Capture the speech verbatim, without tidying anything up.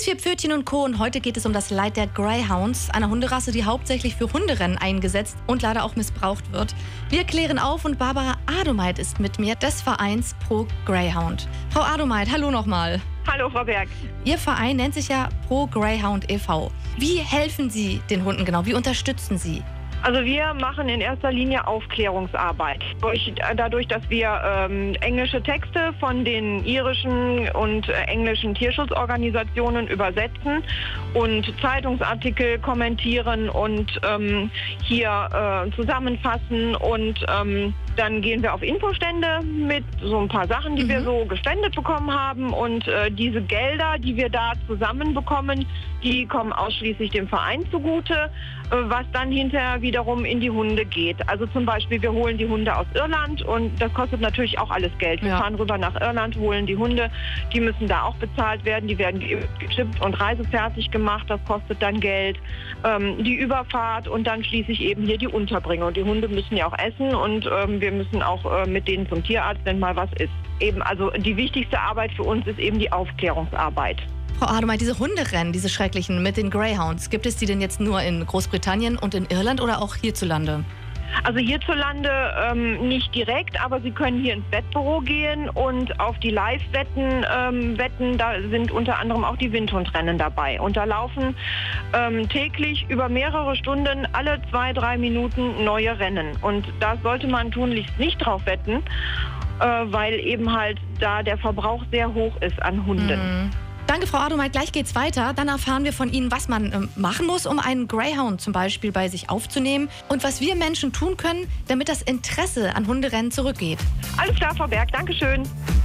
Vier Pfötchen und Co. Und heute geht es um das Leid der Greyhounds, einer Hunderasse, die hauptsächlich für Hunderennen eingesetzt und leider auch missbraucht wird. Wir klären auf und Barbara Adomeit ist mit mir des Vereins Pro Greyhound. Frau Adomeit, hallo nochmal. Hallo, Frau Berg. Ihr Verein nennt sich ja Pro Greyhound e V Wie helfen Sie den Hunden genau? Wie unterstützen Sie? Also wir machen in erster Linie Aufklärungsarbeit. Durch, dadurch, dass wir ähm, englische Texte von den irischen und äh, englischen Tierschutzorganisationen übersetzen und Zeitungsartikel kommentieren und ähm, hier äh, zusammenfassen und ähm, dann gehen wir auf Infostände mit so ein paar Sachen, die mhm. wir so gespendet bekommen haben. Und äh, diese Gelder, die wir da zusammenbekommen, die kommen ausschließlich dem Verein zugute, äh, was dann hinterher wiederum in die Hunde geht. Also zum Beispiel, wir holen die Hunde aus Irland und das kostet natürlich auch alles Geld. Wir ja. fahren rüber nach Irland, holen die Hunde, die müssen da auch bezahlt werden. Die werden gechippt und reisefertig gemacht, das kostet dann Geld. Ähm, die Überfahrt und dann schließlich eben hier die Unterbringung. Die Hunde müssen ja auch essen und ähm, wir müssen auch äh, mit denen zum Tierarzt, wenn mal was ist. Eben, also die wichtigste Arbeit für uns ist eben die Aufklärungsarbeit. Frau Adomeit, diese Hunderennen, diese schrecklichen mit den Greyhounds, gibt es die denn jetzt nur in Großbritannien und in Irland oder auch hierzulande? Also hierzulande ähm, nicht direkt, aber Sie können hier ins Wettbüro gehen und auf die Live-Wetten ähm, wetten. Da sind unter anderem auch die Windhundrennen dabei. Und da laufen ähm, täglich über mehrere Stunden alle zwei, drei Minuten neue Rennen. Und da sollte man tunlichst nicht drauf wetten, äh, weil eben halt da der Verbrauch sehr hoch ist an Hunden. Mhm. Danke, Frau Adomeit. Gleich geht's weiter. Dann erfahren wir von Ihnen, was man ähm, machen muss, um einen Greyhound zum Beispiel bei sich aufzunehmen und was wir Menschen tun können, damit das Interesse an Hunderennen zurückgeht. Alles klar, Frau Berg. Dankeschön.